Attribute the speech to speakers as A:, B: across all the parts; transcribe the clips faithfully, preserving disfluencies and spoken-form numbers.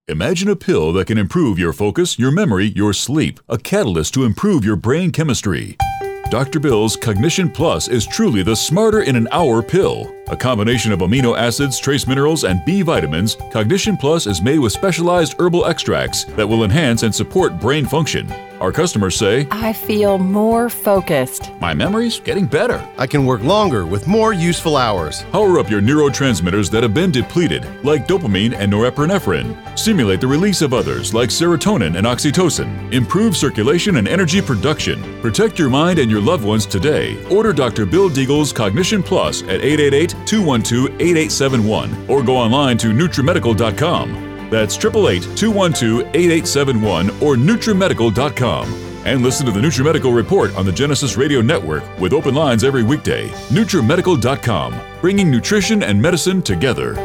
A: Imagine a pill that can improve your focus, your memory, your sleep, a catalyst to improve your brain chemistry. Doctor Bill's Cognition Plus is truly the smarter in an hour pill. A combination of amino acids, trace minerals, and B vitamins, Cognition Plus is made with specialized herbal extracts that will enhance and support brain function. Our customers say,
B: I feel more focused.
A: My memory's getting better.
C: I can work longer with more useful hours.
A: Power up your neurotransmitters that have been depleted, like dopamine and norepinephrine. Stimulate the release of others, like serotonin and oxytocin. Improve circulation and energy production. Protect your mind and your loved ones today. Order Doctor Bill Deagle's Cognition Plus at eight eight eight, two one two, eight eight seven one or go online to NutriMedical dot com. That's eight eight eight, two one two, eight eight seven one or NutriMedical dot com. And listen to the NutriMedical Report on the Genesis Radio Network with open lines every weekday. NutriMedical dot com, bringing nutrition and medicine together.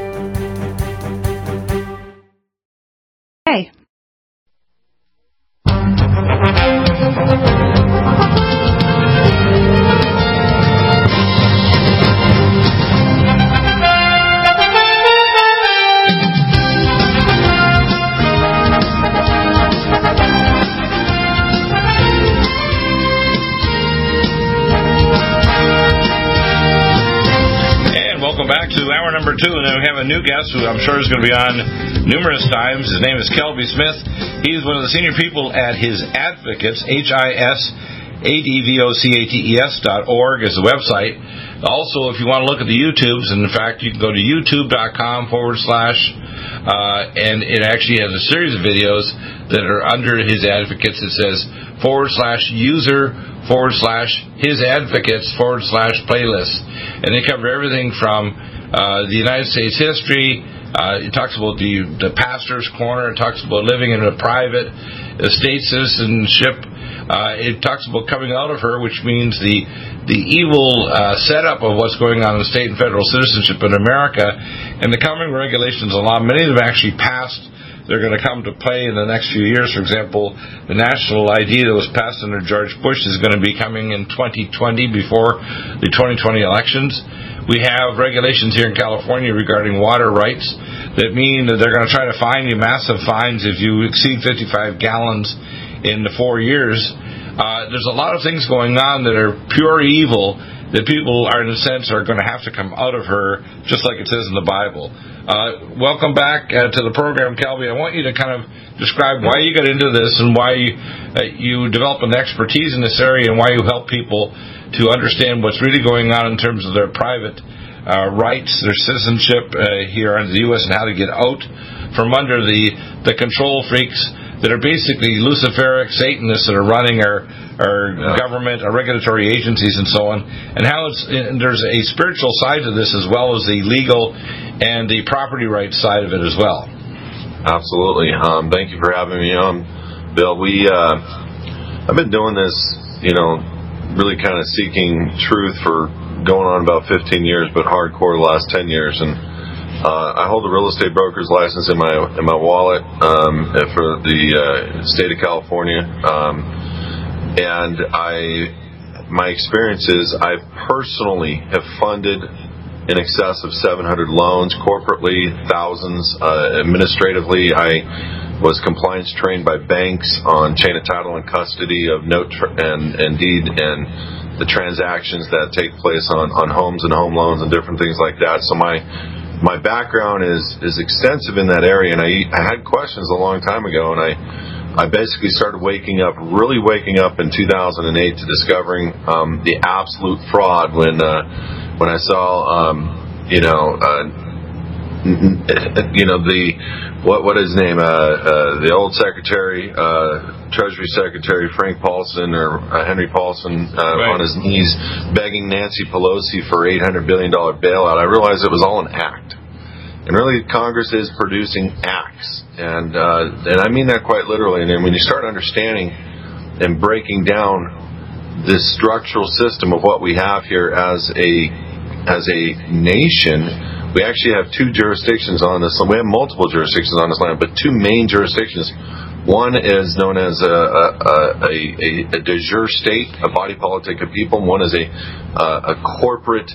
D: Hey.
E: Back to hour number two, and then we have a new guest who I'm sure is going to be on numerous times. His name is Kelby Smith. He's one of the senior people at His Advocates, H I S A D V O C A T E S dot org is the website. Also, if you want to look at the YouTubes, and in fact, you can go to youtube.com forward slash, uh, and it actually has a series of videos that are under His Advocates. It says forward slash user forward slash His Advocates forward slash playlist. And they cover everything from uh, the United States history. Uh, it talks about the, the pastor's corner. It talks about living in a private estate citizenship. Uh, it talks about coming out of her, which means the the evil uh, setup of what's going on in state and federal citizenship in America. And the coming regulations, a lot, many of them actually passed. They're going to come to play in the next few years. For example, the national I D that was passed under George Bush is going to be coming in twenty twenty before the twenty twenty elections. We have regulations here in California regarding water rights that mean that they're going to try to fine you massive fines if you exceed fifty-five gallons in the four years. Uh, there's a lot of things going on that are pure evil that people are, in a sense, are going to have to come out of her, just like it says in the Bible. Uh, welcome back uh, to the program, Kelby. I want you to kind of describe why you got into this and why you, uh, you develop an expertise in this area and why you help people to understand what's really going on in terms of their private uh, rights, their citizenship uh, here in the U S and how to get out from under the, the control freaks that are basically Luciferic Satanists that are running our our yeah. government, our regulatory agencies, and so on, and how it's and there's a spiritual side to this as well as the legal and the property rights side of it as well.
F: Absolutely. Um, thank you for having me on, Bill. We uh, I've been doing this, you know, really kind of seeking truth for going on about fifteen years, but hardcore the last ten years, and Uh, I hold a real estate broker's license in my in my wallet um, for the uh, state of California, um, and I my experience is I personally have funded in excess of seven hundred loans corporately, thousands uh, administratively. I was compliance trained by banks on chain of title and custody of note tr- and, and deed and the transactions that take place on, on homes and home loans and different things like that. So my My background is, is extensive in that area, and I, I had questions a long time ago, and I I basically started waking up, really waking up in two thousand eight to discovering um, the absolute fraud when uh, when I saw um, you know uh, you know the what what is his name uh, uh, the old secretary uh, Treasury Secretary Frank Paulson or uh, Henry Paulson uh, right. on his knees begging Nancy Pelosi for eight hundred billion dollars bailout. I realized it was all an act. And really, Congress is producing acts. And uh, and I mean that quite literally. And then when you start understanding and breaking down this structural system of what we have here as a as a nation, we actually have two jurisdictions on this. We have multiple jurisdictions on this land, but two main jurisdictions. One is known as a, a, a, a, a de jure state, a body politic of people. One is a, a, a corporate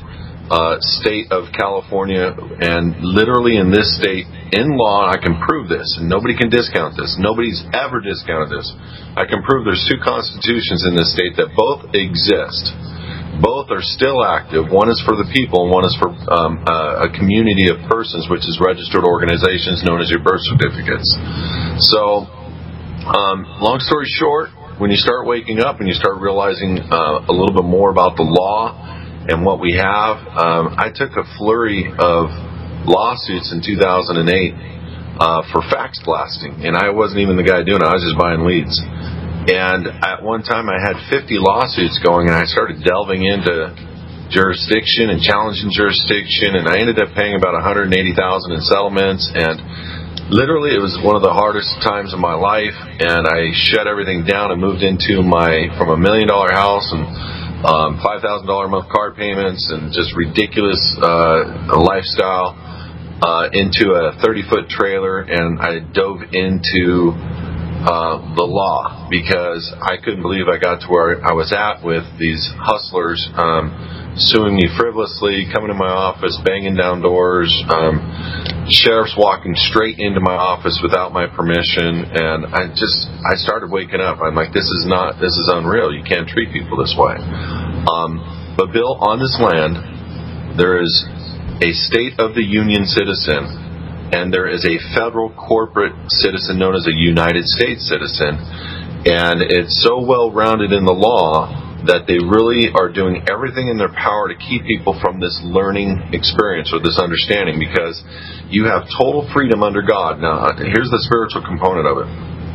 F: uh, state of California, and literally in this state, in law, I can prove this, and nobody can discount this. Nobody's ever discounted this. I can prove there's two constitutions in this state that both exist. Both are still active. One is for the people, and one is for um, uh, a community of persons, which is registered organizations known as your birth certificates. So, um, long story short, when you start waking up and you start realizing uh, a little bit more about the law and what we have, um, I took a flurry of lawsuits in two thousand eight uh, for fax blasting, and I wasn't even the guy doing it. I was just buying leads. And at one time I had fifty lawsuits going, and I started delving into jurisdiction and challenging jurisdiction, and I ended up paying about one hundred eighty thousand dollars in settlements, and literally it was one of the hardest times of my life, and I shut everything down and moved into my, from a million dollar house and um, five thousand dollars a month car payments and just ridiculous uh, lifestyle uh, into a thirty foot trailer, and I dove into Uh, the law, because I couldn't believe I got to where I was at with these hustlers um, suing me frivolously, coming to my office, banging down doors, um, sheriffs walking straight into my office without my permission, and I just, I started waking up. I'm like, this is not, this is unreal. You can't treat people this way. Um, but Bill, on this land, there is a State of the Union citizen, and there is a federal corporate citizen known as a United States citizen. And it's so well rounded in the law that they really are doing everything in their power to keep people from this learning experience or this understanding, because you have total freedom under God. Now, here's the spiritual component of it.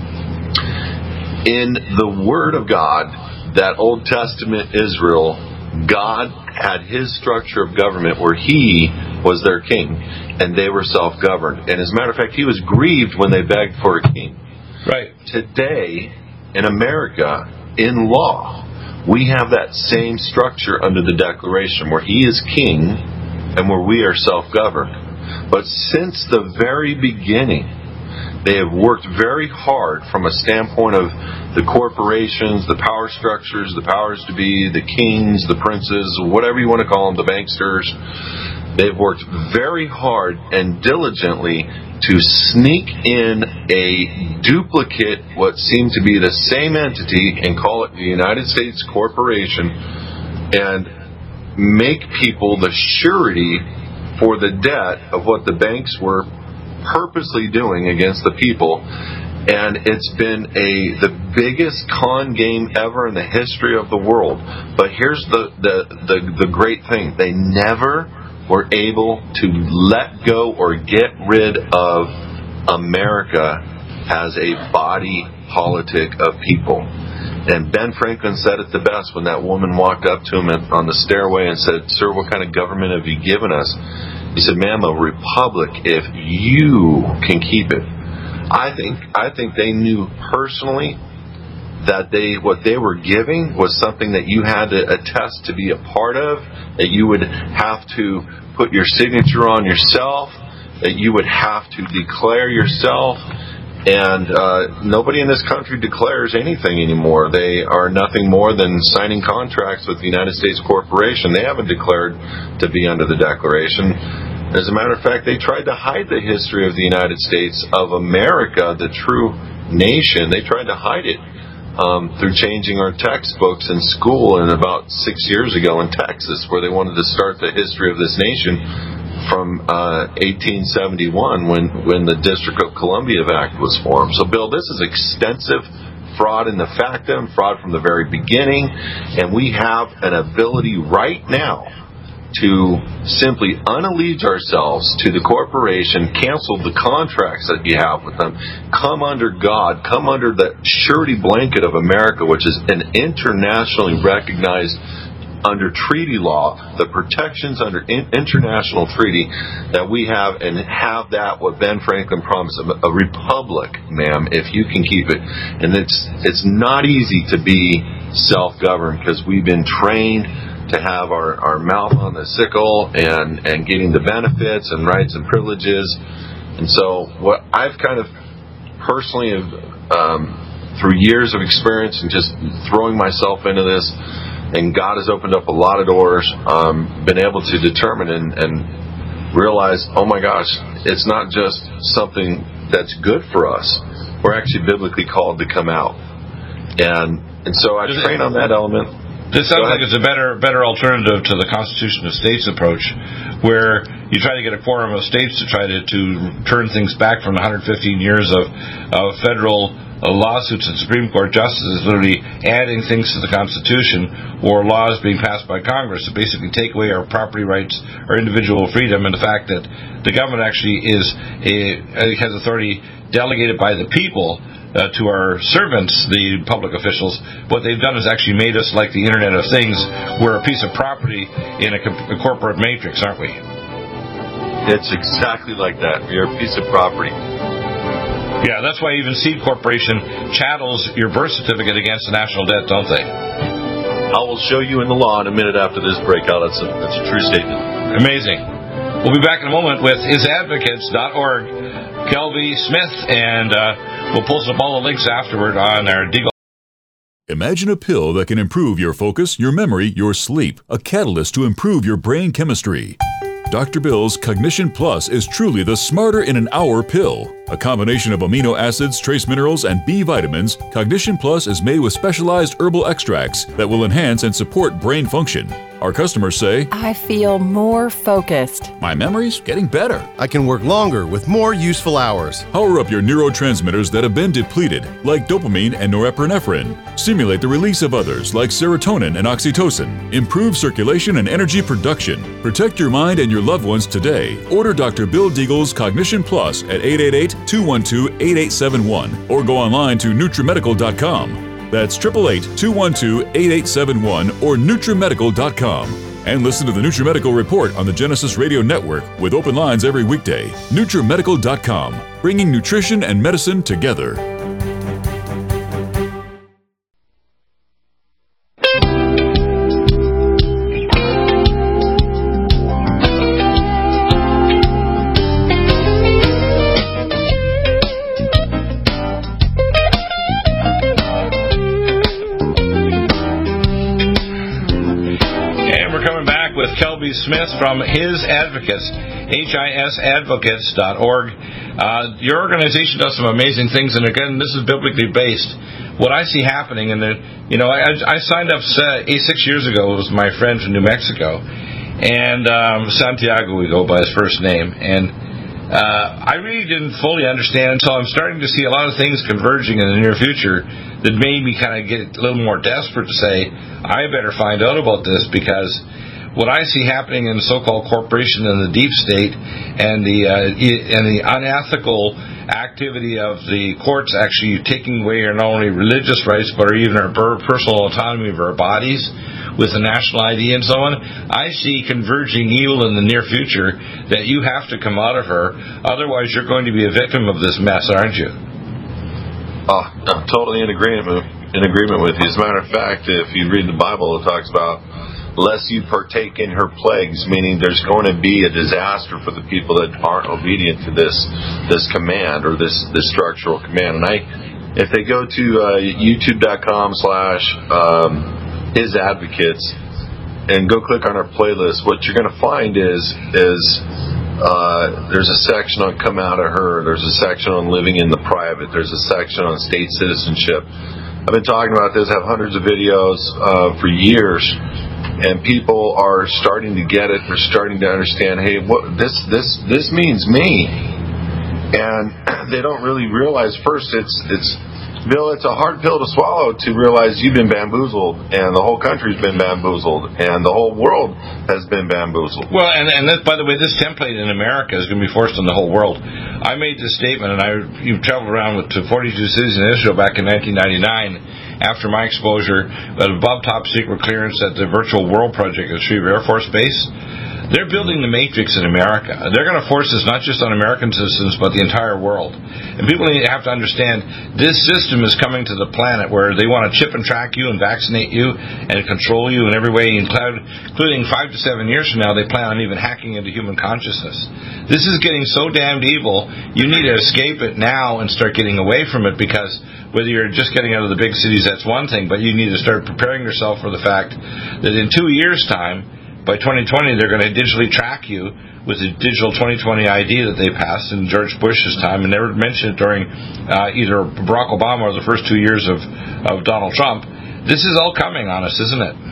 F: In the Word of God, that Old Testament Israel, God had His structure of government where He was their king, and they were self-governed. And as a matter of fact, He was grieved when they begged for a king.
E: Right.
F: Today, in America, in law, we have that same structure under the Declaration, where He is king and where we are self-governed. But since the very beginning, they have worked very hard from a standpoint of the corporations, the power structures, the powers to be, the kings, the princes, whatever you want to call them, the banksters. They've worked very hard and diligently to sneak in a duplicate, what seemed to be the same entity, and call it the United States Corporation, and make people the surety for the debt of what the banks were purposely doing against the people. And it's been a the biggest con game ever in the history of the world. But here's the the, the, the great thing. They never were able to let go or get rid of America as a body politic of people. And Ben Franklin said it the best when that woman walked up to him on the stairway and said, "Sir, what kind of government have you given us?" He said, "Ma'am, a republic if you can keep it." I think I think they knew personally that they what they were giving was something that you had to attest to be a part of, that you would have to put your signature on yourself, that you would have to declare yourself. And uh, nobody in this country declares anything anymore. They are nothing more than signing contracts with the United States Corporation. They haven't declared to be under the Declaration. As a matter of fact, they tried to hide the history of the United States of America, the true nation. They tried to hide it um, through changing our textbooks in school in about six years ago in Texas, where they wanted to start the history of this nation from uh, eighteen seventy-one, when, when the District of Columbia Act was formed. So, Bill, this is extensive fraud in the factum, fraud from the very beginning, and we have an ability right now to simply unallege ourselves to the corporation, cancel the contracts that you have with them, come under God, come under the surety blanket of America, which is an internationally recognized under treaty law, the protections under in- international treaty that we have, and have that what Ben Franklin promised, a, a republic, ma'am, if you can keep it. And it's it's not easy to be self-governed, because we've been trained to have our, our mouth on the sickle and, and getting the benefits and rights and privileges. And so what I've kind of personally have, um, through years of experience and just throwing myself into this, and God has opened up a lot of doors. Um, been able to determine and, and realize, oh my gosh, it's not just something that's good for us. We're actually biblically called to come out, and and so I train on that element.
E: This sounds like it's a better better alternative to the Constitution of States approach, where you try to get a quorum of states to try to, to turn things back from one hundred fifteen years of, of federal uh, lawsuits and Supreme Court justices literally adding things to the Constitution, or laws being passed by Congress to basically take away our property rights, our individual freedom, and the fact that the government actually is a, has authority delegated by the people Uh, to our servants, the public officials. What they've done is actually made us like the Internet of Things. We're a piece of property in a, a corporate matrix, aren't we?
F: It's exactly like that. You're a piece of property.
E: Yeah, that's why even Seed Corporation chattels your birth certificate against the national debt, don't they?
F: I will show you in the law in a minute after this breakout. That's a, that's a true statement.
E: Amazing. We'll be back in a moment with his advocates dot org, Kelby Smith, and uh, we'll post up all the links afterward on our Deagle.
A: Imagine a pill that can improve your focus, your memory, your sleep, a catalyst to improve your brain chemistry. Doctor Bill's Cognition Plus is truly the smarter in an hour pill. A combination of amino acids, trace minerals, and B vitamins, Cognition Plus is made with specialized herbal extracts that will enhance and support brain function. Our customers say,
B: I feel more focused.
A: My memory's getting better.
C: I can work longer with more useful hours.
A: Power up your neurotransmitters that have been depleted, like dopamine and norepinephrine. Stimulate the release of others, like serotonin and oxytocin. Improve circulation and energy production. Protect your mind and your loved ones today. Order Doctor Bill Deagle's Cognition Plus at eight eight eight, two one two, eight eight seven one or go online to NutriMedical dot com. That's eight eight eight, two one two, eight eight seven one or NutriMedical dot com. And listen to the NutriMedical Report on the Genesis Radio Network with open lines every weekday. NutriMedical dot com, bringing nutrition and medicine together.
E: Smith from His Advocates, H I S advocates dot org. Uh, your organization does some amazing things, and again, this is biblically based. What I see happening, and you know, I, I signed up uh, six years ago. It was my friend from New Mexico, and um, Santiago, we go by his first name, and uh, I really didn't fully understand. So I'm starting to see a lot of things converging in the near future that made me kind of get a little more desperate to say, I better find out about this, because what I see happening in the so-called corporation and the deep state, and the uh, and the unethical activity of the courts actually taking away our not only religious rights but even our personal autonomy of our bodies with the national I D and so on, I see converging evil in the near future that you have to come out of her. Otherwise, you're going to be a victim of this mess, aren't you?
F: Oh, I'm totally in agreement in agreement with you. As a matter of fact, if you read the Bible, it talks about lest you partake in her plagues, meaning there's going to be a disaster for the people that aren't obedient to this this command or this, this structural command. And I, if they go to uh, youtube dot com slash um, His Advocates and go click on our playlist, what you're going to find is is uh, there's a section on Come Out of Her, there's a section on Living in the Private, there's a section on state citizenship. I've been talking about this, have hundreds of videos uh, for years. And people are starting to get it. They're starting to understand, hey, what this this this means me. And they don't really realize first it's it's Bill, it's a hard pill to swallow to realize you've been bamboozled, and the whole country's been bamboozled, and the whole world has been bamboozled.
E: Well, and and this, by the way, this template in America is going to be forced on the whole world. I made this statement, and I you traveled around with to forty-two cities in Israel back in nineteen ninety-nine. After my exposure, above top secret clearance at the Virtual World Project at Shreve Air Force Base, They're building the matrix in America. They're going to force this not just on American citizens, but the entire world. And people need to have to understand this system is coming to the planet where they want to chip and track you and vaccinate you and control you in every way, including five to seven years from now, they plan on even hacking into human consciousness. This is getting so damned evil, you need to escape it now and start getting away from it, because whether you're just getting out of the big cities, that's one thing, but you need to start preparing yourself for the fact that in two years' time, by twenty twenty, they're going to digitally track you with a digital twenty twenty I D that they passed in George Bush's time, and never mentioned it during uh, either Barack Obama or the first two years of, of Donald Trump. This is all coming on us, isn't it?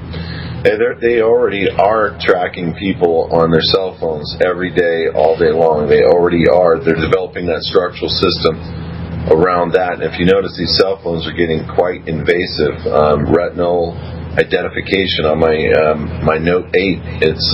F: Hey, they already are tracking people on their cell phones every day, all day long. They already are. They're developing that structural system around that. And if you notice, these cell phones are getting quite invasive. Um, retinal identification on my um, my Note eight. It's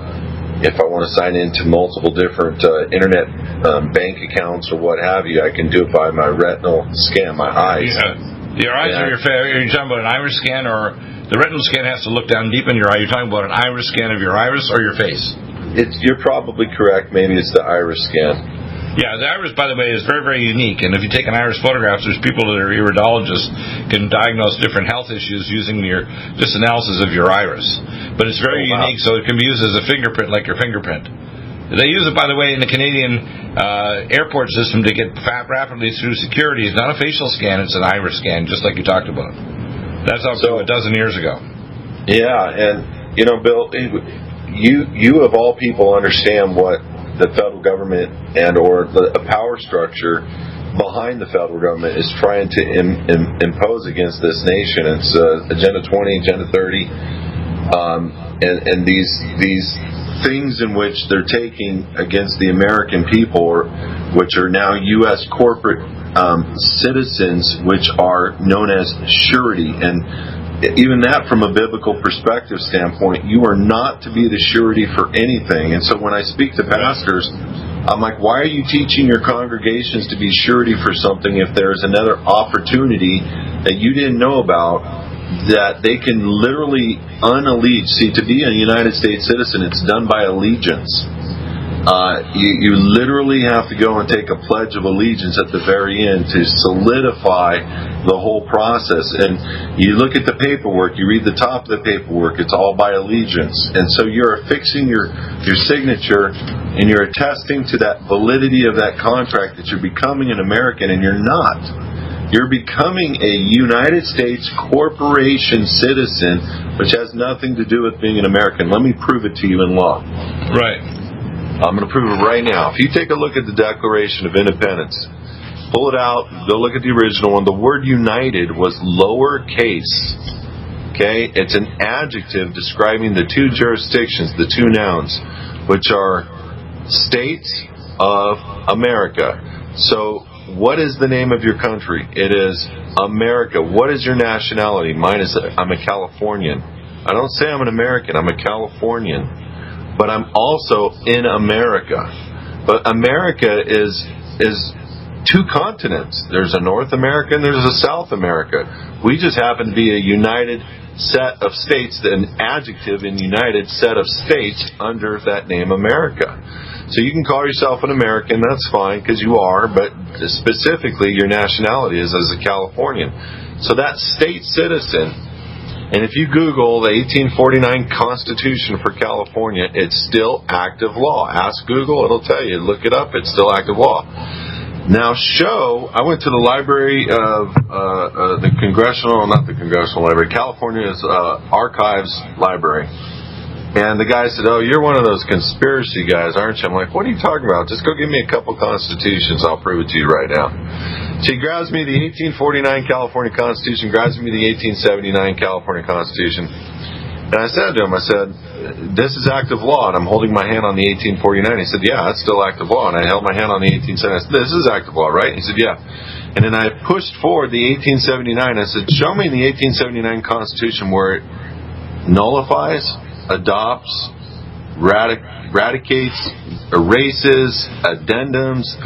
F: uh, if I want to sign into multiple different uh, internet um, bank accounts or what have you, I can do it by my retinal scan, my eyes.
E: Yeah. Your eyes
F: yeah.
E: are your fa- are you talking about an iris scan, or the retinal scan has to look down deep in your eye? You're talking about an iris scan of your iris or your face?
F: It's you're probably correct. Maybe it's the iris scan.
E: Yeah, the iris, by the way, is very, very unique. And if you take an iris photograph, there's people that are iridologists can diagnose different health issues using your just analysis of your iris. But it's very oh, wow. unique, so it can be used as a fingerprint, like your fingerprint. They use it, by the way, in the Canadian uh, airport system to get fat rapidly through security. It's not a facial scan; it's an iris scan, just like you talked about. That's up so, to a dozen years ago.
F: Yeah, and you know, Bill, you you of all people understand what the federal government and or the power structure behind the federal government is trying to im, im, impose against this nation. It's uh, Agenda twenty, Agenda thirty, um, and, and these these things in which they're taking against the American people, or, which are now U S corporate um, citizens, which are known as surety. And even that, from a biblical perspective standpoint, you are not to be the surety for anything. And so when I speak to pastors, I'm like, why are you teaching your congregations to be surety for something if there's another opportunity that you didn't know about, that they can literally unallege? See, to be a United States citizen, it's done by allegiance. Uh, you, you literally have to go and take a pledge of allegiance at the very end to solidify the whole process. And you look at the paperwork, you read the top of the paperwork, it's all by allegiance. And so you're affixing your, your signature and you're attesting to that validity of that contract that you're becoming an American, and you're not. You're becoming a United States corporation citizen, which has nothing to do with being an American. Let me prove it to you in law.
E: Right.
F: I'm going to prove it right now. If you take a look at the Declaration of Independence, pull it out, go look at the original one. The word united was lowercase. Okay? It's an adjective describing the two jurisdictions, the two nouns, which are states of America. So, what is the name of your country? It is America. What is your nationality? Mine is, I'm a Californian. I don't say I'm an American, I'm a Californian. But I'm also in America. But America is is two continents. There's a North America and there's a South America. We just happen to be a united set of states, an adjective in united set of states under that name America. So you can call yourself an American, that's fine, because you are, but specifically your nationality is as a Californian. So that state citizen. And if you Google the eighteen forty-nine Constitution for California, it's still active law. Ask Google, it'll tell you. Look it up, it's still active law. Now show, I went to the library of, uh, uh, the Congressional, not the Congressional Library, California's uh, Archives Library. And the guy said, oh, you're one of those conspiracy guys, aren't you? I'm like, what are you talking about? Just go give me a couple constitutions, I'll prove it to you right now. She grabs me the eighteen forty-nine California Constitution, grabs me the eighteen seventy-nine California Constitution. And I said to him, I said, this is active law, and I'm holding my hand on the eighteen forty-nine. He said, yeah, it's still active law. And I held my hand on the eighteen seventy-nine. I said, this is active law, right? He said, yeah. And then I pushed forward the eighteen seventy-nine. I said, show me the eighteen seventy-nine Constitution where it nullifies, adopts, radic- radicates, erases, addendums,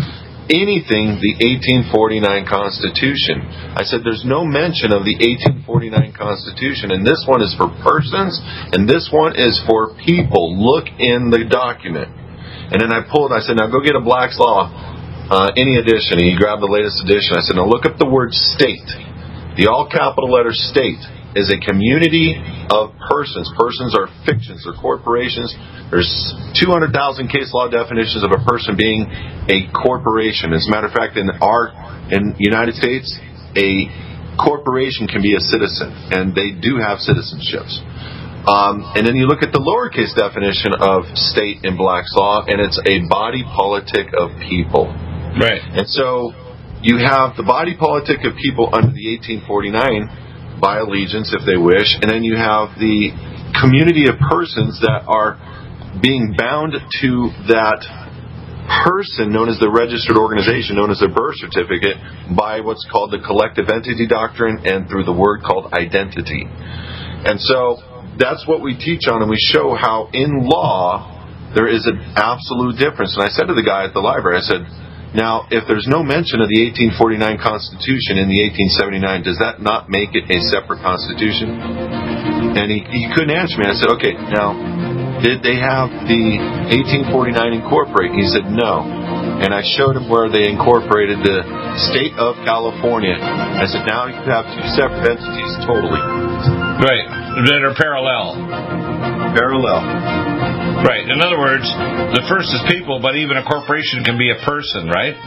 F: anything the eighteen forty-nine Constitution. I said there's no mention of the eighteen forty-nine Constitution, and this one is for persons, and this one is for people. Look in the document. And then I pulled, I said, now go get a Black's Law, uh, any edition, and he grabbed the latest edition. I said, now look up the word state. The all capital letter state is a community of persons. Persons are fictions, they're corporations. There's two hundred thousand case law definitions of a person being a corporation. As a matter of fact, in our in the United States, a corporation can be a citizen, and they do have citizenships. Um, and then you look at the lowercase definition of state in Black's Law, and it's a body politic of people.
E: Right.
F: And so you have the body politic of people under the eighteen forty-nine by allegiance, if they wish, and then you have the community of persons that are being bound to that person known as the registered organization, known as their birth certificate, by what's called the collective entity doctrine and through the word called identity. And so that's what we teach on, and we show how in law there is an absolute difference. And I said to the guy at the library, I said, now, if there's no mention of the eighteen forty-nine Constitution in the eighteen seventy-nine, does that not make it a separate Constitution? And he, he couldn't answer me. I said, okay, now, did they have the eighteen forty-nine incorporate? He said, no. And I showed him where they incorporated the state of California. I said, now you have two separate entities totally.
E: Right, that are parallel.
F: Parallel.
E: Right, in other words, the first is people, but even a corporation can be a person, right?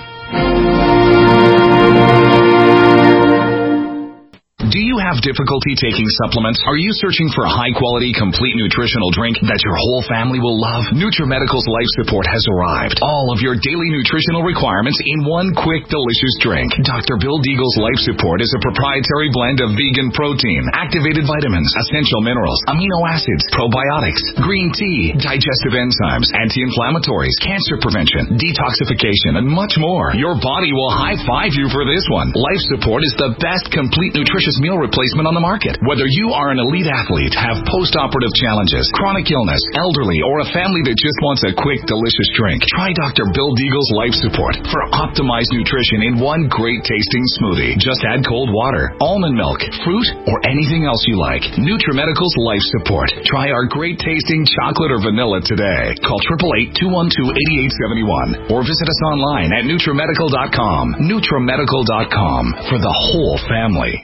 G: Do you have difficulty taking supplements? Are you searching for a high-quality, complete nutritional drink that your whole family will love? NutriMedical's Life Support has arrived. All of your daily nutritional requirements in one quick, delicious drink. Doctor Bill Deagle's Life Support is a proprietary blend of vegan protein, activated vitamins, essential minerals, amino acids, probiotics, green tea, digestive enzymes, anti-inflammatories, cancer prevention, detoxification, and much more. Your body will high-five you for this one. Life Support is the best complete nutritious meal replacement on the market. Whether you are an elite athlete, have post-operative challenges, chronic illness, elderly, or a family that just wants a quick, delicious drink, try Doctor Bill Deagle's Life Support for optimized nutrition in one great-tasting smoothie. Just add cold water, almond milk, fruit, or anything else you like. NutriMedical's Life Support. Try our great-tasting chocolate or vanilla today. Call eight eight eight, two one two, eight eight seven one or visit us online at NutriMedical dot com. NutriMedical dot com for the whole family.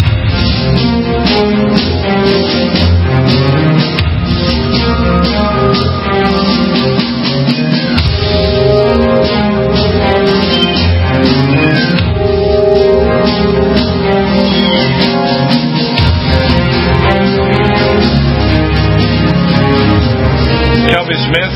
E: Kelby Smith.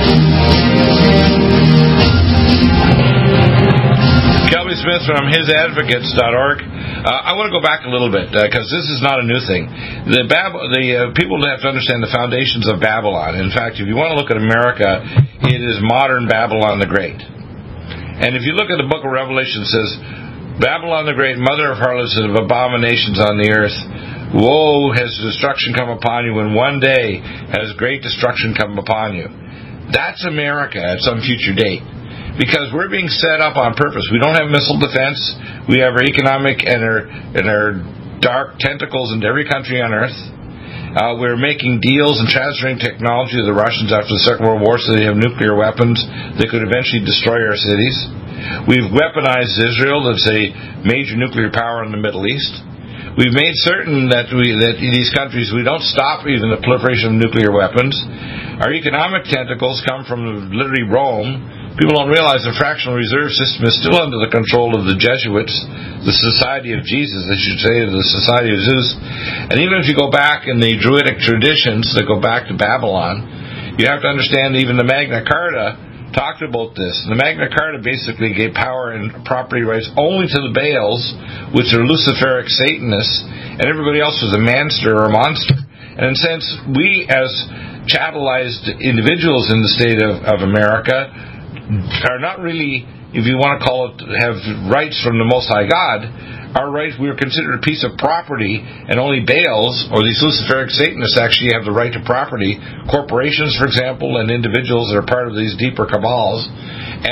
E: Kelby Smith from his advocates dot org. Uh, I want to go back a little bit because uh, this is not a new thing. The, Bab- the uh, people have to understand the foundations of Babylon. In fact, if you want to look at America, it is modern Babylon the Great. And if you look at the book of Revelation, it says, Babylon the Great, mother of harlots and of abominations on the earth. Woe, has destruction come upon you, and one day has great destruction come upon you. That's America at some future date. Because we're being set up on purpose. We don't have missile defense. We have our economic and our, and our dark tentacles into every country on earth. Uh, we're making deals and transferring technology to the Russians after the Second World War so they have nuclear weapons that could eventually destroy our cities. We've weaponized Israel, that's a major nuclear power in the Middle East. We've made certain that we that in these countries we don't stop even the proliferation of nuclear weapons. Our economic tentacles come from literally Rome. People don't realize the fractional reserve system is still under the control of the Jesuits, the Society of Jesus, they should say, the Society of Zeus. And even if you go back in the Druidic traditions that go back to Babylon, you have to understand even the Magna Carta talked about this. The Magna Carta basically gave power and property rights only to the Baals, which are Luciferic Satanists, and everybody else was a manster or a monster. And since we, as chattelized individuals in the state of, of America, are not really, if you want to call it, have rights from the Most High God, our rights, we are considered a piece of property, and only Baals, or these Luciferic Satanists, actually have the right to property. Corporations, for example, and individuals that are part of these deeper cabals. And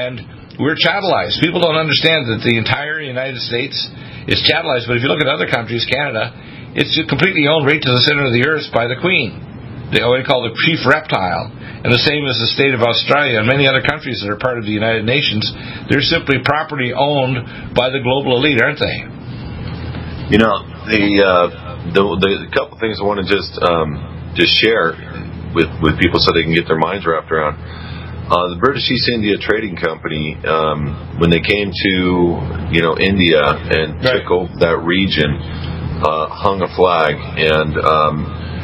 E: we're chattelized. People don't understand that the entire United States is chattelized. But if you look at other countries, Canada, it's completely owned right to the center of the earth by the Queen. They what they call the chief reptile. And the same as the state of Australia and many other countries that are part of the United Nations. They're simply property owned by the global elite, aren't they?
F: You know, the uh, the, the couple things I want to just um, just share with, with people so they can get their minds wrapped around. Uh, the British East India Trading Company, um, when they came to you know India and right. took over that region, uh, hung a flag, and um,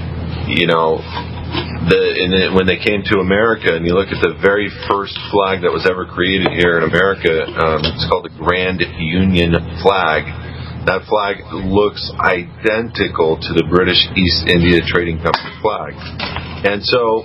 F: you know. The, and then when they came to America, and you look at the very first flag that was ever created here in America, um, it's called the Grand Union flag. That flag looks identical to the British East India Trading Company flag. And so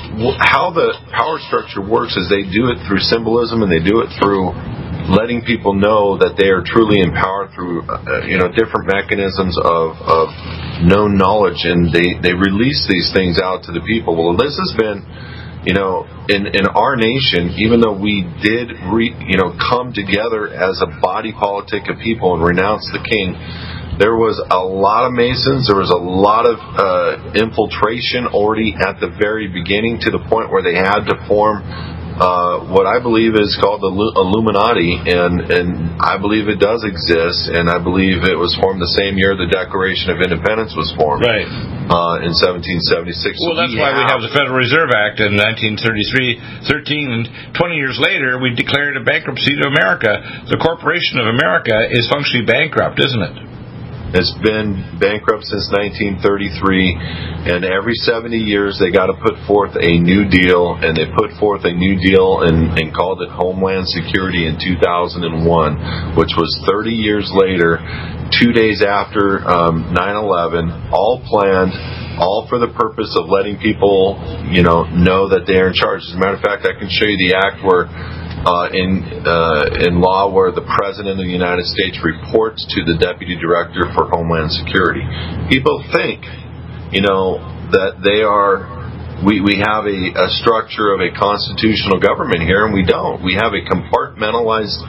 F: how the power structure works is they do it through symbolism, and they do it through letting people know that they are truly empowered through uh, you know different mechanisms of, of known knowledge, and they, they release these things out to the people. Well, this has been, you know, in, in our nation, even though we did re, you know come together as a body politic of people and renounce the king, there was a lot of Masons, there was a lot of uh, infiltration already at the very beginning, to the point where they had to form Uh, what I believe is called the Illuminati, and, and I believe it does exist, and I believe it was formed the same year the Declaration of Independence was formed,
E: right?
F: Uh, in seventeen seventy-six.
E: Well, so that's we why have, we have the Federal Reserve Act in nineteen thirty-three, thirteen, and twenty years later we declared a bankruptcy to America. The Corporation of America is functionally bankrupt, isn't it?
F: It's been bankrupt since nineteen thirty-three, and every seventy years they got to put forth a new deal, and they put forth a new deal and, and called it Homeland Security in two thousand one, which was thirty years later, two days after um, nine eleven, all planned, all for the purpose of letting people, you know, know that they're in charge. As a matter of fact, I can show you the act where Uh, in uh, in law where the President of the United States reports to the Deputy Director for Homeland Security. People think, you know, that they are, we, we have a, a structure of a constitutional government here, and we don't. We have a compartmentalized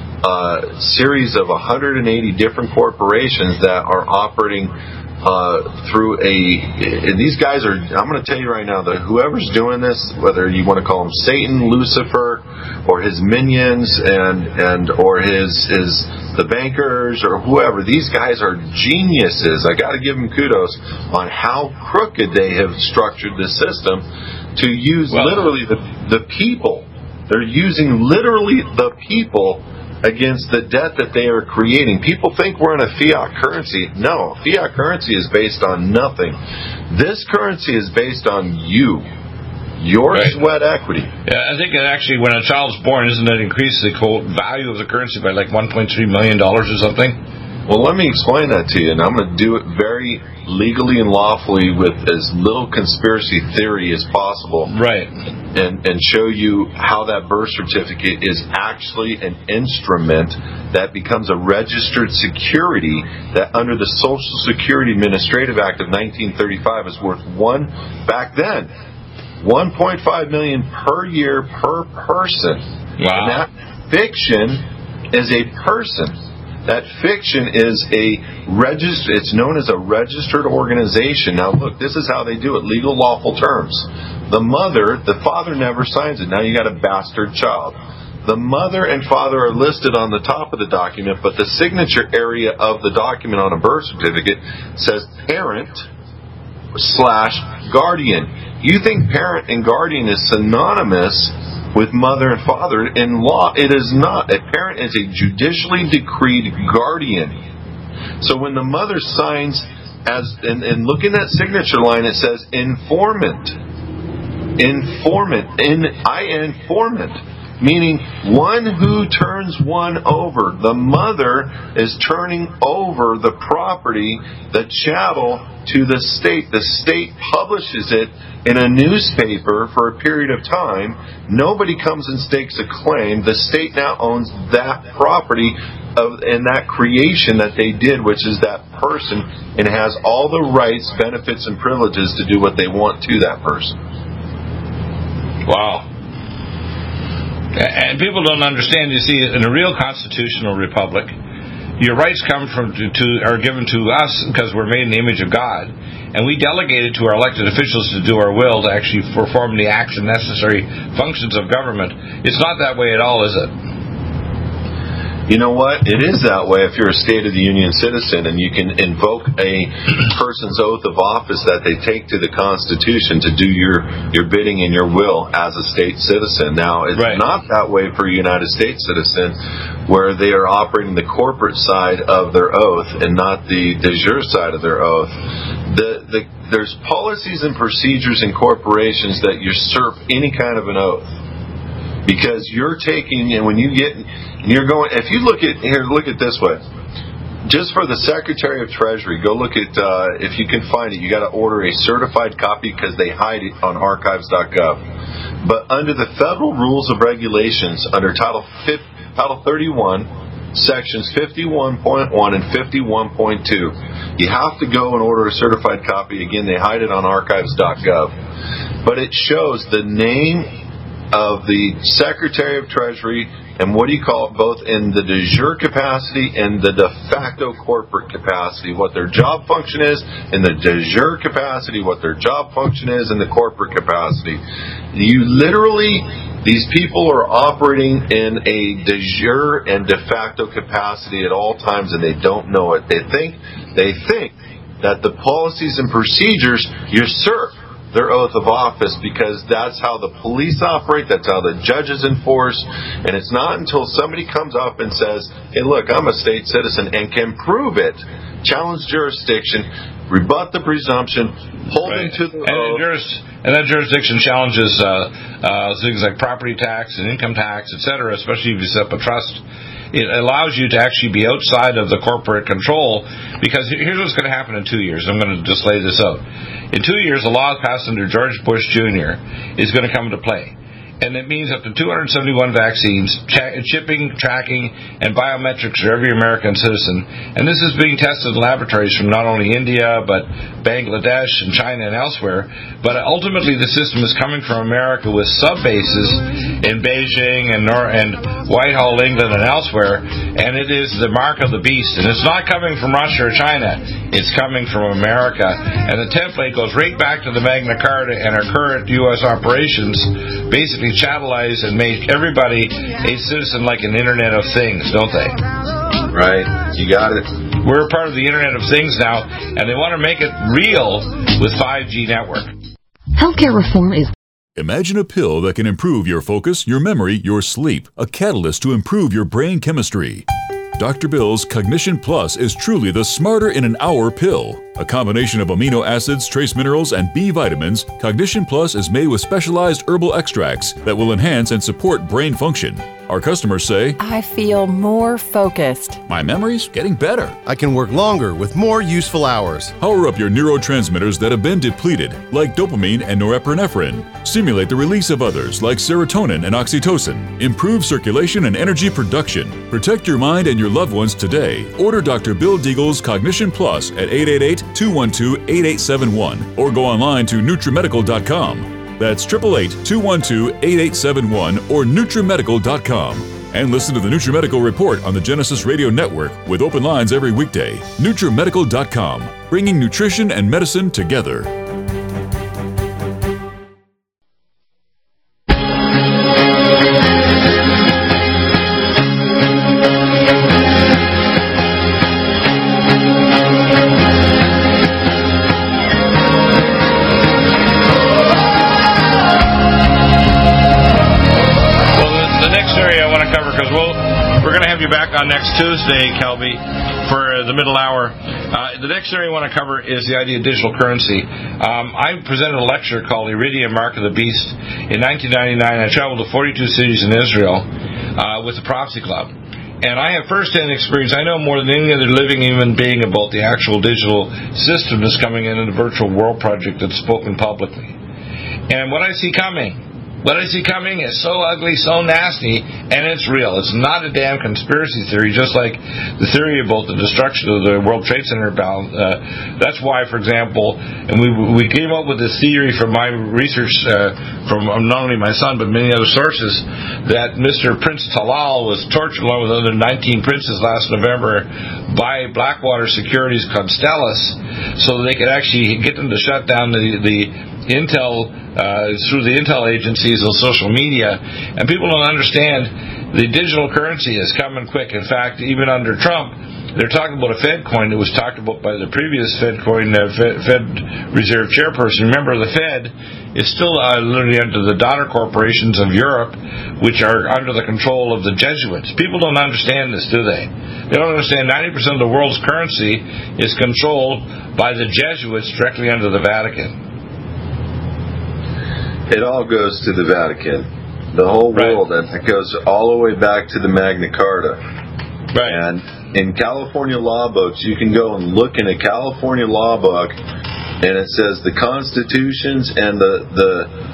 F: uh, series of one hundred eighty different corporations that are operating Uh, through a, and these guys are, I'm going to tell you right now that whoever's doing this, whether you want to call him Satan, Lucifer, or his minions, and, and, or his, his, the bankers, or whoever, these guys are geniuses. I got to give them kudos on how crooked they have structured this system to use well, literally the, the people. They're using literally the people against the debt that they are creating. People think we're in a fiat currency. No, fiat currency is based on nothing. This currency is based on you, your right. sweat equity.
E: Yeah, I think that actually when a child's born, isn't it increases the quote value of the currency by like one point three million dollars or something?
F: Well, let me explain that to you, and I'm going to do it very legally and lawfully with as little conspiracy theory as possible.
E: Right.
F: And, and show you how that birth certificate is actually an instrument that becomes a registered security that under the Social Security Administrative Act of nineteen thirty-five is worth one, back then, one point five million dollars per year per person.
E: Wow.
F: And that fiction is a person. That fiction is a register. It's known as a registered organization. Now, look, this is how they do it: legal, lawful terms. The mother, the father never signs it. Now you got a bastard child. The mother and father are listed on the top of the document, but the signature area of the document on a birth certificate says parent slash guardian. You think parent and guardian is synonymous with mother and father? In law, it is not. A parent is a judicially decreed guardian. So when the mother signs, as and, and look in that signature line, it says informant. Informant. In I informant. Meaning one who turns one over. The mother is turning over the property, the chattel, to the state. The state publishes it in a newspaper for a period of time. Nobody comes and stakes a claim. The state now owns that property of, and that creation that they did, which is that person, and has all the rights, benefits, and privileges to do what they want to that person.
E: Wow. And people don't understand, you see, in a real constitutional republic, your rights come from to, to are given to us because we're made in the image of God, and we delegate it to our elected officials to do our will, to actually perform the acts and necessary functions of government. It's not that way at all, is it?
F: You know what? It is that way if you're a State of the Union citizen and you can invoke a person's oath of office that they take to the Constitution to do your, your bidding and your will as a state citizen. Now, it's right. not that way for a United States citizen where they are operating the corporate side of their oath and not the de jure side of their oath. The, the, there's policies and procedures in corporations that usurp any kind of an oath. Because you're taking, and when you get, you're going, if you look at, here, look at this way. Just for the Secretary of Treasury, go look at, uh, if you can find it, you got to order a certified copy because they hide it on archives dot gov. But under the federal rules of regulations, under Title Title thirty-one, Sections fifty-one point one and fifty-one point two, you have to go and order a certified copy. Again, they hide it on archives dot gov. But it shows the name of the Secretary of Treasury and what do you call it, both in the de jure capacity and the de facto corporate capacity, what their job function is in the de jure capacity, what their job function is in the corporate capacity. You literally, these people are operating in a de jure and de facto capacity at all times, and they don't know it. They think, they think that the policies and procedures usurp their oath of office because that's how the police operate, that's how the judges enforce, and it's not until somebody comes up and says, hey, look, I'm a state citizen and can prove it, challenge jurisdiction, rebut the presumption, hold
E: right.
F: them to the
E: and
F: oath.
E: Juris- and that jurisdiction challenges uh, uh, things like property tax and income tax, et cetera, especially if you set up a trust. It allows you to actually be outside of the corporate control, because here's what's going to happen in two years. I'm going to just lay this out. In two years, a law passed under George Bush Junior is going to come into play. And it means up to two hundred seventy-one vaccines, cha- shipping, tracking, and biometrics for every American citizen. And this is being tested in laboratories from not only India, but Bangladesh and China and elsewhere. But ultimately, the system is coming from America with sub-bases in Beijing and, Nor- and Whitehall, England, and elsewhere. And it is the mark of the beast. And it's not coming from Russia or China. It's coming from America. And the template goes right back to the Magna Carta and our current U S operations, basically chatelize and make everybody a citizen like an Internet of Things, don't they?
F: Right. You got it.
E: We're a part of the Internet of Things now, and they want to make it real with five G network.
H: Healthcare reform is...
A: Imagine a pill that can improve your focus, your memory, your sleep. A catalyst to improve your brain chemistry. Doctor Bill's Cognition Plus is truly the smarter in an hour pill. A combination of amino acids, trace minerals, and B vitamins, Cognition Plus is made with specialized herbal extracts that will enhance and support brain function. Our customers say,
B: I feel more focused.
A: My memory's getting better.
C: I can work longer with more useful hours.
A: Power up your neurotransmitters that have been depleted, like dopamine and norepinephrine. Stimulate the release of others, like serotonin and oxytocin. Improve circulation and energy production. Protect your mind and your loved ones today. Order Doctor Bill Deagle's Cognition Plus at eight eight eight, two one two, eight eight seven one or go online to NutriMedical dot com. That's eight eight eight, two one two, eight eight seven one or NutriMedical dot com. And listen to the NutriMedical Report on the Genesis Radio Network with open lines every weekday. NutriMedical dot com, bringing nutrition and medicine together.
E: On next Tuesday, Kelby, for the middle hour. Uh, the next area I want to cover is the idea of digital currency. Um, I presented a lecture called Iridium Mark of the Beast in nineteen ninety-nine. I traveled to forty-two cities in Israel uh, with the Prophecy Club. And I have first-hand experience. I know more than any other living human being about the actual digital system that's coming in in the Virtual World Project that's spoken publicly. And what I see coming What I see coming is so ugly, so nasty, and it's real. It's not a damn conspiracy theory, just like the theory about the destruction of the World Trade Center. Uh, that's why, for example, and we we came up with this theory from my research, uh, from not only my son, but many other sources, that Mister Prince Talal was tortured along with other nineteen princes last November by Blackwater Securities Constellas, so they could actually get them to shut down the, the Intel, uh, through the Intel agencies on social media. And people don't understand the digital currency is coming quick. In fact, even under Trump, they're talking about a Fed coin that was talked about by the previous Fed coin, uh, Fed, Fed Reserve chairperson. Remember, the Fed is still uh, literally under the daughter corporations of Europe, which are under the control of the Jesuits. People don't understand this, do they? They don't understand ninety percent of the world's currency is controlled by the Jesuits directly under the Vatican.
F: It all goes to the Vatican, the whole world, right. And it goes all the way back to the Magna Carta.
E: Right.
F: And in California law books, you can go and look in a California law book, and it says the constitutions and the the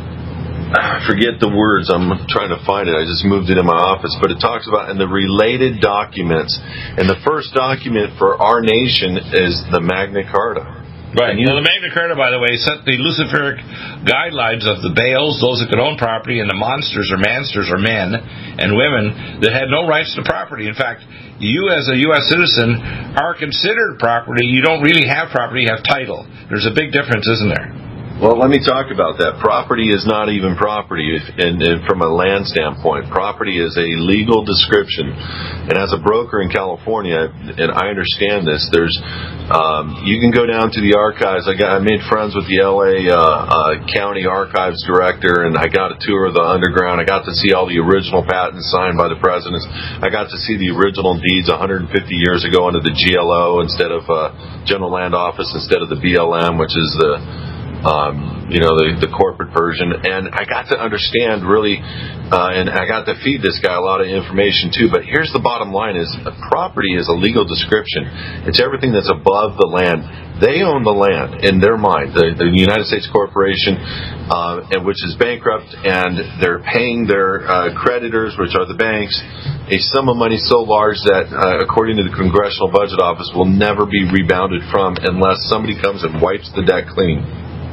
F: I forget the words. I'm trying to find it. I just moved it in my office, but it talks about and the related documents. And the first document for our nation is the Magna Carta.
E: Right. Now, the Magna Carta, by the way, set the Luciferic guidelines of the Baals, those that could own property, and the monsters or mansters or men and women that had no rights to property. In fact, you as a U S citizen are considered property. You don't really have property, you have title. There's a big difference, isn't there?
F: Well, let me talk about that. Property is not even property if, and, and from a land standpoint. Property is a legal description. And as a broker in California, and I understand this, there's um, you can go down to the archives. I got I made friends with the L A uh, uh, County Archives Director, and I got a tour of the underground. I got to see all the original patents signed by the presidents. I got to see the original deeds one hundred fifty years ago under the G L O instead of uh, General Land Office instead of the B L M, which is the Um, you know, the, the corporate version. And I got to understand really, uh, and I got to feed this guy a lot of information too. But here's the bottom line is a property is a legal description. It's everything that's above the land. They own the land in their mind, the, the United States Corporation, uh, and which is bankrupt, and they're paying their uh, creditors, which are the banks, a sum of money so large that, uh, according to the Congressional Budget Office, will never be rebounded from unless somebody comes and wipes the debt clean.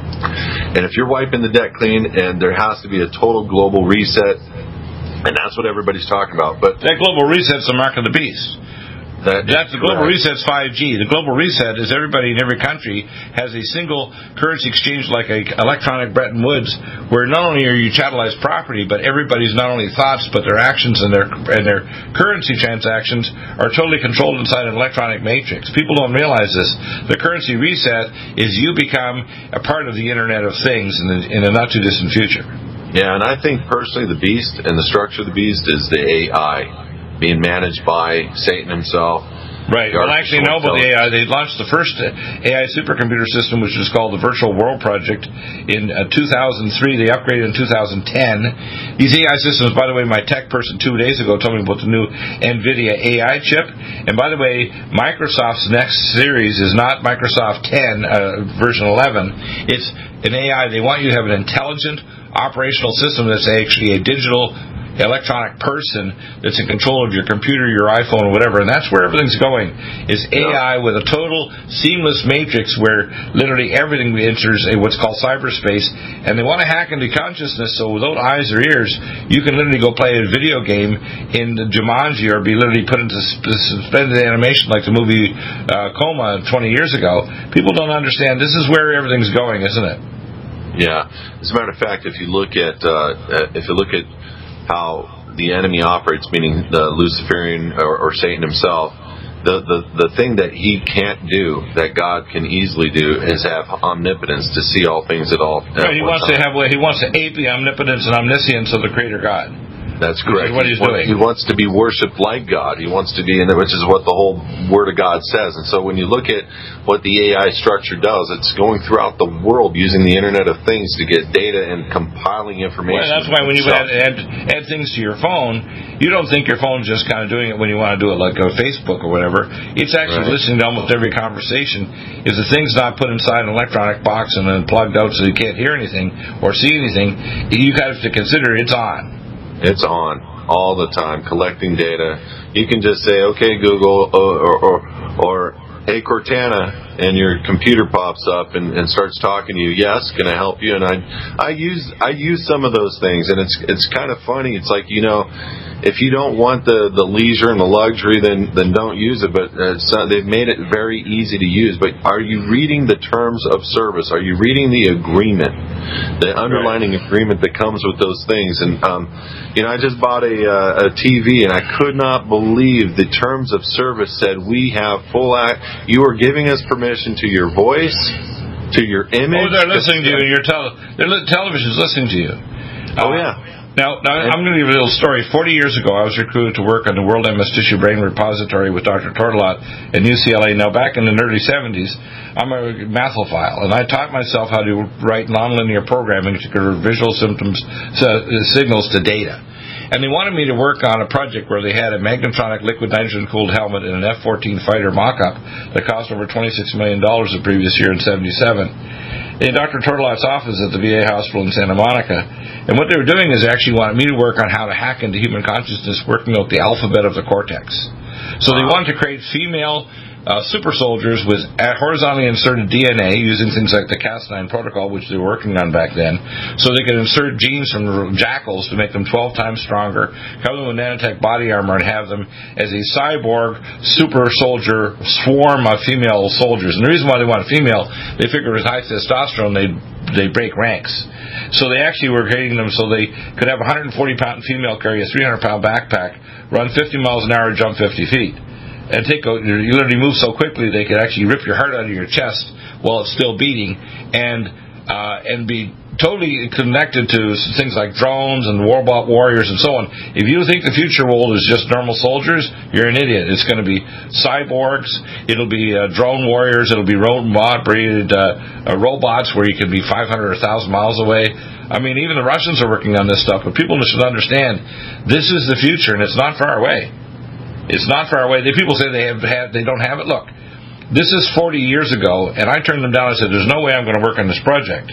F: And if you're wiping the debt clean, and there has to be a total global reset, and that's what everybody's talking about. But
E: that global reset's the mark of the beast. That, That's the global
F: correct.
E: reset's five G. The global reset is everybody in every country has a single currency exchange like a electronic Bretton Woods, where not only are you chattelized property, but everybody's not only thoughts, but their actions and their and their currency transactions are totally controlled inside an electronic matrix. People don't realize this. The currency reset is you become a part of the Internet of Things in the, in a not too distant future.
F: Yeah, and I think personally the beast and the structure of the beast is the A I. Being managed by Satan himself.
E: Right. Well, actually, no, but the A I, they launched the first A I supercomputer system, which is called the Virtual World Project, in uh, two thousand three. They upgraded in two thousand ten. These A I systems, by the way, my tech person two days ago told me about the new NVIDIA A I chip. And by the way, Microsoft's next series is not Microsoft ten, uh, version eleven. It's an A I. They want you to have an intelligent operational system that's actually a digital electronic person that's in control of your computer, your iPhone, or whatever, and that's where everything's going, is A I with a total seamless matrix where literally everything enters a, what's called cyberspace, and they want to hack into consciousness, so without eyes or ears, you can literally go play a video game in Jumanji or be literally put into suspended animation like the movie uh, Coma twenty years ago. People don't understand. This is where everything's going, isn't it?
F: Yeah. As a matter of fact, if you look at uh, if you look at how the enemy operates, meaning the Luciferian or, or Satan himself, the, the the thing that he can't do, that God can easily do, is have omnipotence to see all things at all. At
E: right, he wants time. to have he wants to ape the omnipotence and omniscience of the Creator God.
F: That's correct.
E: What he's
F: he,
E: doing.
F: He wants to be worshipped like God. He wants to be, in it, which is what the whole Word of God says. And so when you look at what the A I structure does, it's going throughout the world using the Internet of Things to get data and compiling information.
E: Well, that's why when you add, add, add things to your phone, you don't think your phone's just kind of doing it when you want to do it like on Facebook or whatever. It's actually right. listening to almost every conversation. If the thing's not put inside an electronic box and then plugged out so you can't hear anything or see anything, you have to consider it's on.
F: It's on all the time, collecting data. You can just say, okay, Google, or, or, or, or hey, Cortana, and your computer pops up and, and starts talking to you. Yes, can I help you? And I, I use, I use some of those things, and it's, it's kind of funny. It's like, you know, if you don't want the, the leisure and the luxury, then, then don't use it. But it's not, they've made it very easy to use. But are you reading the terms of service? Are you reading the agreement, the underlining agreement that comes with those things? And um, you know, I just bought a, uh, a T V, and I could not believe the terms of service said we have full act. You are giving us permission to your voice, to your image.
E: Oh, they're listening to you. Your tele- their television's listening to you.
F: Oh
E: uh,
F: yeah.
E: Now, now I'm going to give you a little story. Forty years ago, I was recruited to work on the World M S Tissue Brain Repository with Doctor Tortolot at U C L A. Now, back in the early seventies, I'm a mathophile, and I taught myself how to write nonlinear programming to convert visual symptoms uh, signals to data. And they wanted me to work on a project where they had a Magnetronic liquid nitrogen-cooled helmet and an F fourteen fighter mock-up that cost over twenty-six million dollars the previous year in seventy-seven. In Doctor Tortolot's office at the V A hospital in Santa Monica. And what they were doing is actually wanted me to work on how to hack into human consciousness, working out the alphabet of the cortex. So they wanted to create female uh, super soldiers with horizontally inserted D N A using things like the Cas nine protocol, which they were working on back then, so they could insert genes from jackals to make them twelve times stronger, cover them with nanotech body armor, and have them as a cyborg super soldier swarm of female soldiers. And the reason why they wanted female, they figured with high testosterone they'd they break ranks. So they actually were creating them so they could have a one hundred forty pound female carry a three hundred pound backpack, run fifty miles an hour, jump fifty feet. And take a, you literally move so quickly they could actually rip your heart out of your chest while it's still beating, and uh, and be totally connected to things like drones and robot warriors and so on. If you think the future world is just normal soldiers, you're an idiot. It's going to be cyborgs, it'll be uh, drone warriors, it'll be robot-breeded uh, uh, robots where you can be five hundred or one thousand miles away. I mean, even the Russians are working on this stuff, but people should understand this is the future, and it's not far away. It's not far away. The people say they have, have they don't have it. Look, this is forty years ago, and I turned them down. I said, "There's no way I'm going to work on this project,"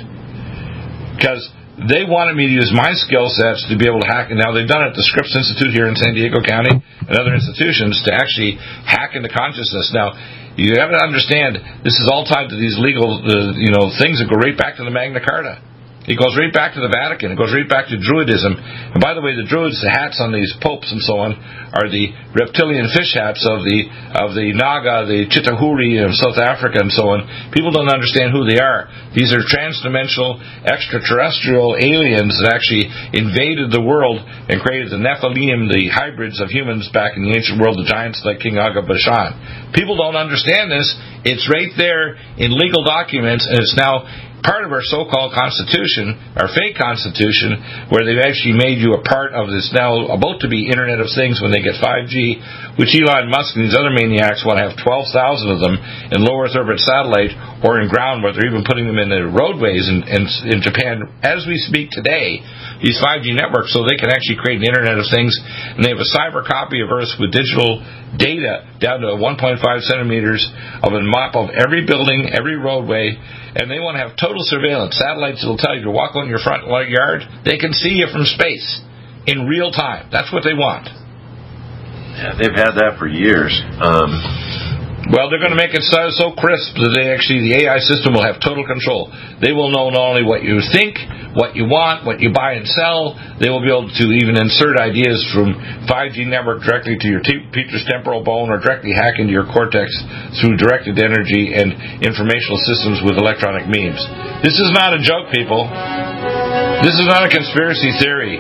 E: because they wanted me to use my skill sets to be able to hack. And now they've done it at the Scripps Institute here in San Diego County and other institutions to actually hack into consciousness. Now, you have to understand this is all tied to these legal, uh, you know, things that go right back to the Magna Carta. It goes right back to the Vatican. It goes right back to Druidism. And by the way, the Druids, the hats on these popes and so on, are the reptilian fish hats of the of the Naga, the Chitahuri of South Africa and so on. People don't understand who they are. These are transdimensional, extraterrestrial aliens that actually invaded the world and created the Nephilim, the hybrids of humans back in the ancient world, the giants like King Aga Bashan. People don't understand this. It's right there in legal documents, and it's now part of our so-called constitution, our fake constitution, where they've actually made you a part of this now about to be Internet of Things when they get five G, which Elon Musk and these other maniacs want to have twelve thousand of them in low Earth orbit satellite or in ground, where they're even putting them in the roadways in, in, in Japan as we speak today, these five G networks, so they can actually create an Internet of Things. And they have a cyber copy of Earth with digital data down to one point five centimeters of a map of every building, every roadway, and they want to have total surveillance. Satellites will tell you to walk on your front yard. They can see you from space in real time. That's what they want.
F: Yeah, they've had that for years. Um,
E: well, they're going to make it so, so crisp that they actually, the A I system will have total control. They will know not only what you think, what you want, what you buy and sell. They will be able to even insert ideas from five G network directly to your te- Peter's temporal bone, or directly hack into your cortex through directed energy and informational systems with electronic means. This is not a joke, people. This is not a conspiracy theory.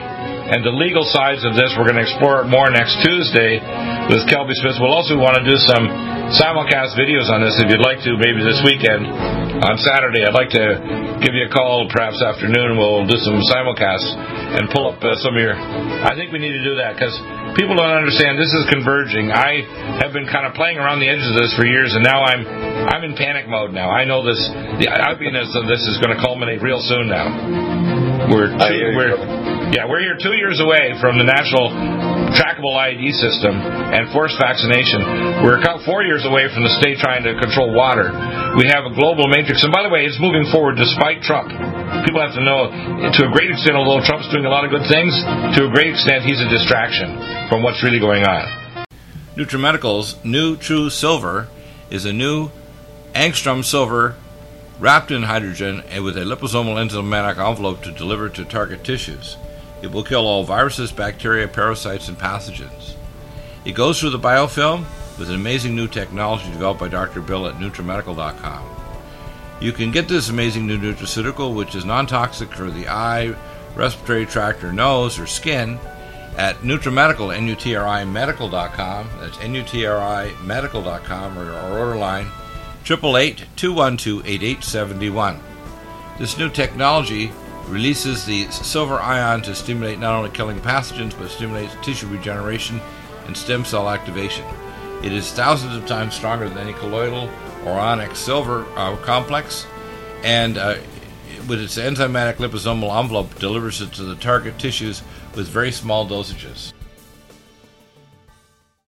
E: and the legal sides of this. We're going to explore it more next Tuesday with Kelby Smith. We'll also want to do some simulcast videos on this if you'd like to, maybe this weekend on Saturday. I'd like to give you a call perhaps afternoon, and we'll do some simulcasts and pull up uh, some of your... I think we need to do that because people don't understand this is converging. I have been kind of playing around the edges of this for years, and now I'm I'm in panic mode now. I know this, the obviousness of this is going to culminate real soon now. We're two, we're yeah we're here two years away from the national trackable I D system and forced vaccination. We're about four years away from the state trying to control water. We have a global matrix, and by the way, it's moving forward despite Trump. People have to know, to a great extent, although Trump's doing a lot of good things, to a great extent he's a distraction from what's really going on. NutriMedical's new True Silver is a new angstrom silver wrapped in hydrogen and with a liposomal enzymatic envelope to deliver to target tissues. It will kill all viruses, bacteria, parasites, and pathogens. It goes through the biofilm with an amazing new technology developed by Doctor Bill at NutriMedical dot com. You can get this amazing new nutraceutical, which is non-toxic for the eye, respiratory tract, or nose, or skin, at NutriMedical, N U T R I Medical dot com. That's N U T R I Medical dot com, or our order line, eight eight eight, two one two, eight eight seven one. This new technology releases the silver ion to stimulate not only killing pathogens, but stimulates tissue regeneration and stem cell activation. It is thousands of times stronger than any colloidal or onyx silver uh, complex, and uh, with its enzymatic liposomal envelope delivers it to the target tissues with very small dosages.